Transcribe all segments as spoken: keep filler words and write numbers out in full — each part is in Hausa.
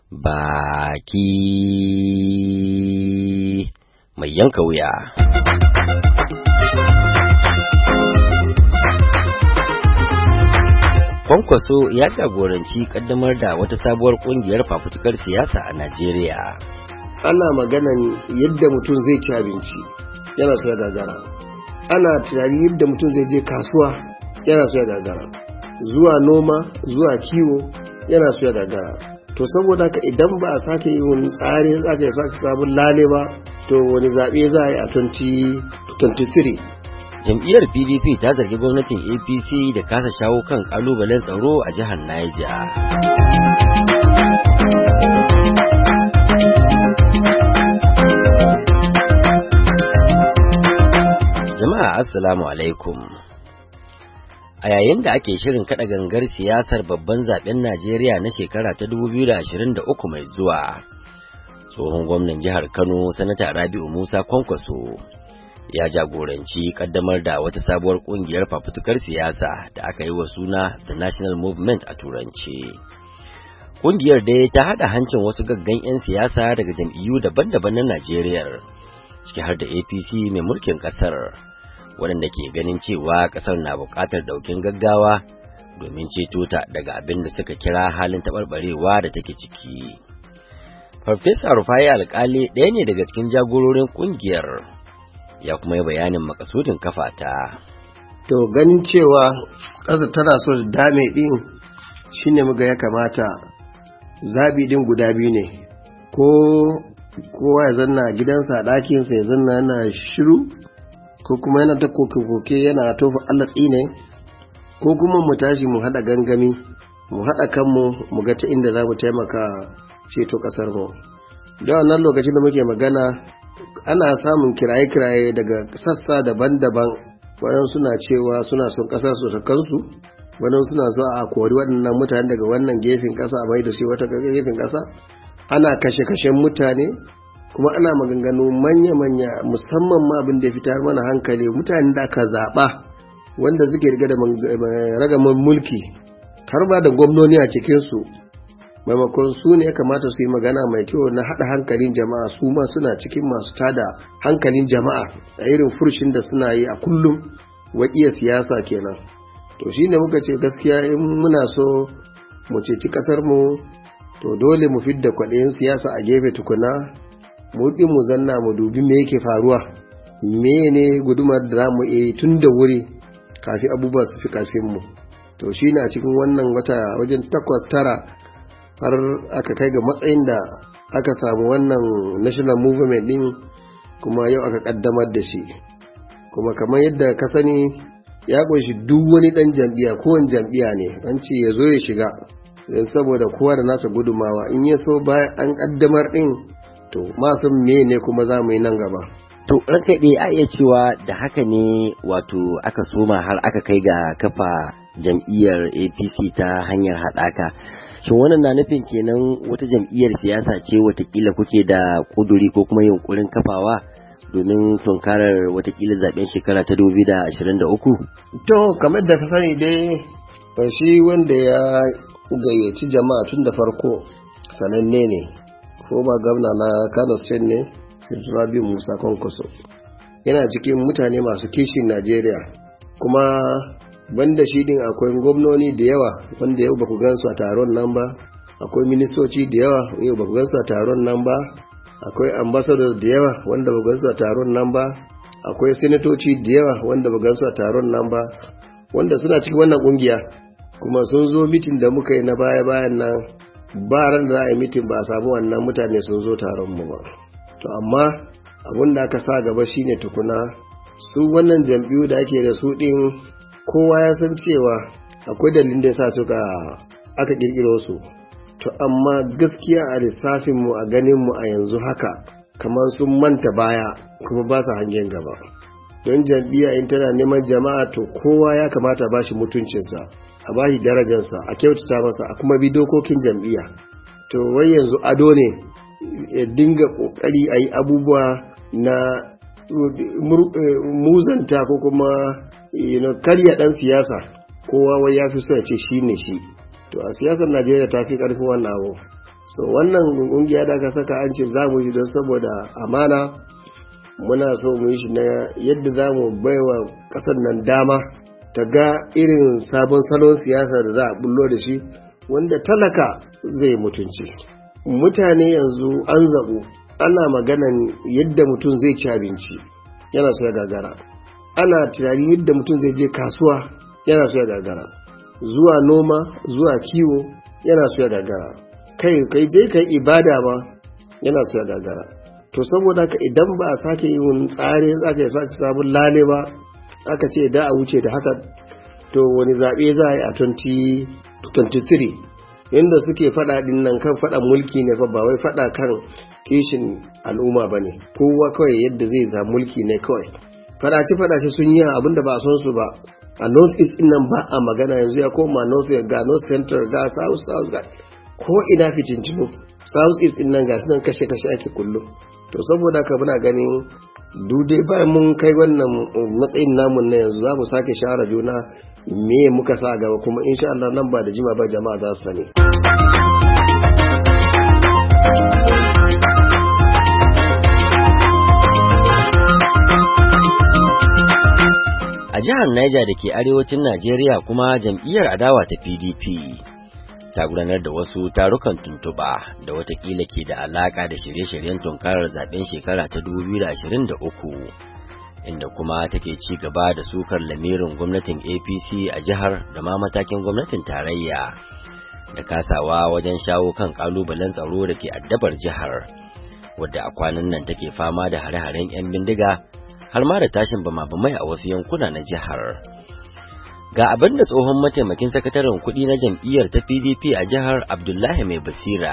baki mai yanka wuya. Kwankwaso ya jagoranci kaddamar da wata sabuwar kungiyar fafutukar siyasa a Najeriya. Ana maganan yadda mutum zai ci abinci yana so ya gagara. Ana tunani yadda mutum zai je kasuwa yana so ya gagara. Zuwa noma, zuwa kiwo yana so ya gagara. To saboda haka idan ba a sake yi wani tsari aka yi sake sabon lale ba, to wani zaɓe za a yi a twenty twenty-three. Jam'iyyar P D P ta zargi gwamnatin A P C da kasa shawo kan kalubalen tsaro a jihar Niger. Jama'a assalamu alaikum. A yayin da ake shirin kada gangar siyasar babban zaben Najeriya na shekara ta dubu biyu da ashirin da uku mai zuwa, tsohon gwamnan jihar Kano Sanata Rabi'u Musa Kwankwaso ya jagoranci kaddamar da wata sabuwar kungiyar fafutukar siyasa da aka yi wa suna The National Movement a turanci. Kungiyar dai ta hada hancin wasu gaggan 'yan siyasa daga jam'iyyu daban-daban na Najeriya, ciki har da A P C mai mulkin kasar, waɗanda ke ganin cewa kasar na buƙatar ɗaukin gaggawa domin ceto ta daga abin da suka kira halin taɓarɓarewa da take ciki. Farfesa Rufai Alƙali ɗaya ne daga cikin jagororin kungiyar, ya kuma yi bayanin makasudin kafa ta. To ganin cewa ƙasa tana so da dame ɗin shine muga ya kamata zabi ɗin guda biyu ne, ko kowa ya zanna gidansa a ɗakinsa ya zanna yana shiru, ko kuma yana ta koke-koke yana tofa Allah tsine, ko kuma mu tashi mu haɗa gangami mu haɗa kanmu mu ga ta inda za mu taimaka ceto ƙasar mu. Da wannan lokacin da muke magana ana samun kiraye-kiraye daga sassa daban-daban. Waɗansu suna cewa suna son ƙasar su ta kansu, waɗansu suna so a kori waɗannan mutane daga wannan gefen ƙasa a mai da shi wata gefen ƙasa. Ana kashe-kashen mutane, kuma ana maganganu manya-manya, musamman ma abin da ya fitar mana hankali, mutanen da aka zaɓa wanda suke riga da ragaman mulki, har ba da gwamnoni a cikinsu, maimakon su ne ya kamata su yi magana mai kyau na haɗa hankalin jama'a, su ma suna cikin masu tada hankalin jama'a a irin furshin da suna yi a kullum waƙiyar siyasa kenan. To shi ne muka ce gaskiya in muna so mu ceci ƙasar mu, to dole mu fidda kwaɗayin siyasa a gefe tukuna, mu ɗin mu zanna mu dubi me yake faruwa, me ne gudumar da za mu yi tun da wuri kafin abubuwa su fi ƙarfinmu. To shi ne a cikin wannan wata wajen takwas tara har aka kai ga matsayin da aka samu wannan national movement din, kuma yau aka kaddamar da shi. Kuma kamar yadda ka sani ya kunshi duk wani dan jam'iyya, kowane jam'iyya ne an ce ya zo ya shiga, don saboda kowa da nasa gudumawa. In ya so bayan an kaddamar din, to ma san me ne kuma za mu yi nan gaba. To ranka dai a iya cewa da haka ne wato aka soma har aka kai ga kafa jam'iyyar A P C ta hanyar haɗaka. Shin wannan na nufin kenan wata jam'iyyar siyasa ce watakila kuke da kuduri ko kuma yunkurin kafawa domin tunkarar watakila zaben shekara ta dubu biyu da ashirin da uku? To kamar da ka sani dai, shi wanda ya gayyaci jama'a tun da farko sananne ne, ko ba gwamna na Kano State ne, Sinsu Rabi'u Musa Kwankwaso. Yana cikin mutane masu kishin Najeriya, kuma banda shi din akwai gwamnoni da yawa wanda yau baku gansu a taron nan ba, akwai ministoci da yawa yau baku gansu a taron nan ba, akwai ambassadors da yawa wanda baku gansu a taron nan ba, akwai senatoci da yawa wanda baku gansu a taron nan ba, wanda suna cikin wannan kungiya, kuma sun zo mitin da muka yi na baya-bayan nan. Ba ran da za a yi mitin ba a samu wannan mutane sun zo taron mu ba. To amma abin da aka sa gaba shine tukuna su wannan jam'iyyu da ake da su din, kowa ya san cewa akwai dalilin da ya sa suka aka kirkiro su. To amma gaskiya a lissafin mu, a ganin mu a yanzu haka kamar sun manta baya kuma ba su hangen gaba. Don jam'iyya in tana neman jama'a, to kowa ya kamata ba shi mutuncinsa, a ba shi darajarsa, a kyautata masa, a kuma bi dokokin jam'iyya. To wai yanzu ado ne ya dinga kokari a yi abubuwa na muzanta ko kuma you know, karya dan siyasa, kowa wai ya fi so ya ce shi ne shi. To a siyasar Najeriya ta fi karfin wannan abu, so wannan kungiya da aka saka an ce za mu yi don saboda amana, muna so mu yi shi na yadda za mu baiwa ƙasar nan dama ta ga irin sabon salon siyasa da za a bullo da shi wanda talaka zai mutunci. Mutane yanzu an zaɓu ana maganan yadda mutum zai ci abinci yana so ya gagara, ana tunani yadda mutum zai je kasuwa yana so ya gagara, zuwa noma zuwa kiwo yana so ya gagara, kai kai je kai ibada ma yana so ya gagara. To saboda ka idan ba a sake yin tsari aka yi sake sabon lale ba, aka ce da a wuce da haka, to wani zaɓe za a yi a twenty twenty-three yadda suke faɗa ɗin nan kan faɗa mulki ne fa ba wai faɗa kan kishin al'umma ba ne, kowa kawai yadda zai za mulki ne kawai. Faɗace faɗace sun yi abin da ba a son su ba, a north east ɗin nan ba a magana yanzu ya koma north west ga north central ga south south ga ko ina fitintinu, south east ɗin nan ga nan kashe kashe ake kullum. To saboda ka muna ganin dude bayan mun kai wannan matsayin namun na yanzu za mu sake share juna me muka sa gaba, kuma insha Allah nan ba da jima ba jama'a za su sani. A jihar Niger da ke arewacin Najeriya kuma jam'iyyar adawa ta P D P ta gudanar da wasu tarukan tuntuɓa da watakila ke da alaka da shirye-shiryen tunkarar zaben shekara ta dubu biyu da ashirin da uku, inda kuma take ci gaba da sukar lamirin gwamnatin A P C a jihar da ma matakin gwamnatin tarayya da kasawa wajen shawo kan kalubalen tsaro da ke addabar jihar, wadda a kwanan nan take fama da hare-haren 'yan bindiga har ma da tashin bama-bamai a wasu yankuna na jihar. Ga abin da tsohon mataimakin sakataren kuɗi na jam'iyyar ta P D P a jihar Abdullahi Mai Basira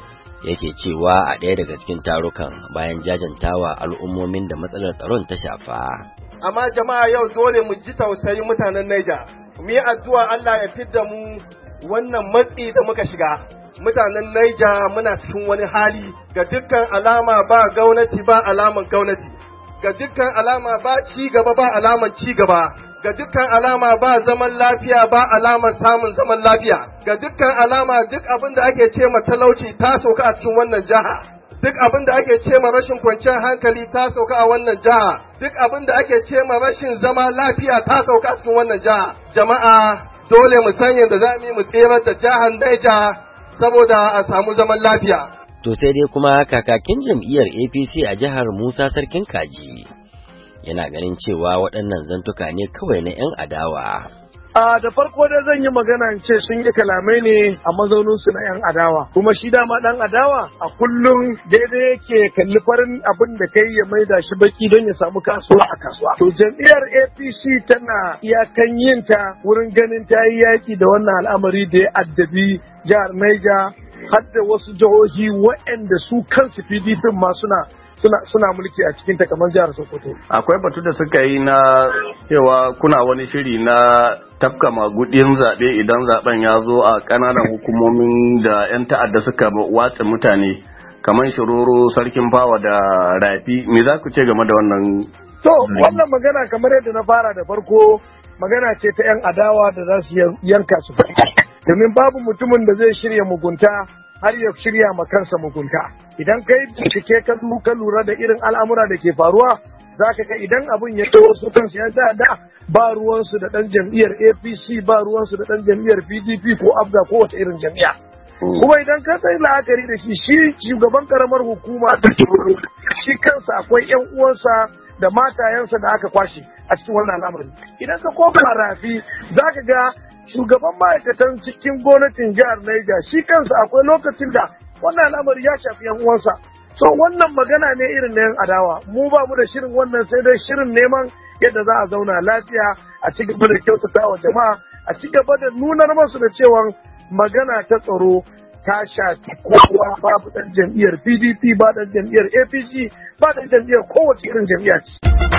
yake cewa a ɗaya daga cikin tarukan bayan jajantawa al'ummomin da matsalar tsaron ta shafa. Amma jama'a yau dole mu ji tausayin mutanen Niger, mu yi addu'a Allah ya fidda mu wannan matsi da muka shiga. Mutanen Niger muna cikin wani hali, ga dukkan alama ba gwamnati ba alaman gwamnati, ga dukkan alama ba ci gaba ba alaman ci gaba. Ga dukkan alama ba zaman lafiya ba alamar samun zaman lafiya, ga dukkan alama duk abin da ake ce ma talauci ta sauka a cikin wannan jiha, duk abin da ake ce ma rashin kwanciyar hankali ta sauka a wannan jiha, duk abin da ake ce ma rashin zama lafiya ta sauka a cikin wannan jiha. Jama'a dole mu san yadda za mu yi mu tserar da jihar Niger saboda a samu zaman lafiya. To sai dai kuma kakakin jam'iyyar A P C a jihar Musa Sarkin Kaji yana ganin cewa waɗannan zantuka ne kawai na 'yan adawa. A da farko dai zan yi magana ce sun yi kalamai ne a mazauninsu na 'yan adawa, kuma shi dama ɗan adawa a kullum daidai yake kalli farin abin da kai ya maida shi baki don ya samu kasuwa a kasuwa. To jam'iyyar A P C tana iyakan yinta wurin ganin ta yi yaƙi da wannan al'amari da ya addabi jihar Niger har da wasu jihohi waɗanda su kansu P D P ma suna Suna, suna mulki a cikin kamar jihar Sokoto. Akwai batu da suka yi na cewa kuna wani shiri na tafka magudin zaɓe idan zaɓen ya zo a ƙananan hukumomin da 'yan ta'adda suka watsa mutane kamar Shiroro, Sarkin Fawa da Rafi. Me za ku ce game da wannan? To, wannan magana kamar yadda na fara da farko magana ce ta 'yan adawa da za su yanka su domin babu mutumin da zai shirya mugunta har ya shirya ma kansa mugunta. Idan kai bincike ka ka lura da irin al'amura da ke faruwa, za ka ga idan abin ya kawo su kansu ya da ba ruwansu da ɗan jam'iyyar A P C, ba ruwansu da ɗan jam'iyyar P D P ko Abga ko wata irin jam'iyya. Kuma idan ka sai la'akari da shi, shi shugaban karamar hukuma da shi kansa akwai 'yan uwansa da matayensa da aka kwashe a cikin wannan al'amari. Idan ka koma Rafi, za ka ga shugaban ma'aikatan cikin gwamnatin jihar Niger shi kansa akwai lokacin da wannan al'amari ya shafi 'yan uwansa. So wannan magana ne irin na 'yan adawa. Mu ba mu da shirin wannan sai dai shirin neman yadda za a zauna lafiya, a ci gaba da kyautata wa jama'a, a ci gaba da nunar masu da cewa magana ta tsaro ta shafi kowa, babu ɗan jam'iyyar P D P, ba ɗan jam'iyyar A P C, ba ɗan jam'iyyar kowace irin jam'iyya ce.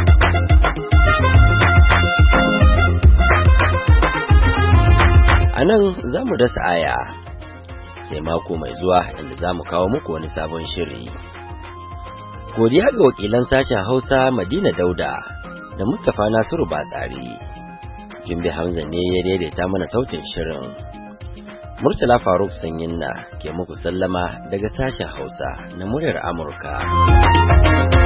A nan za mu dasa aya sai mako mai zuwa inda za mu kawo muku wani sabon shiri. Godiya ga wakilan sashen Hausa Madina Dauda da Mustapha Nasiru Batsari. Jumbe Hamza ne ya daidaita mana sautin shirin. Murtala Faruk Sanyinna ke muku sallama daga sashen Hausa na muryar Amurka.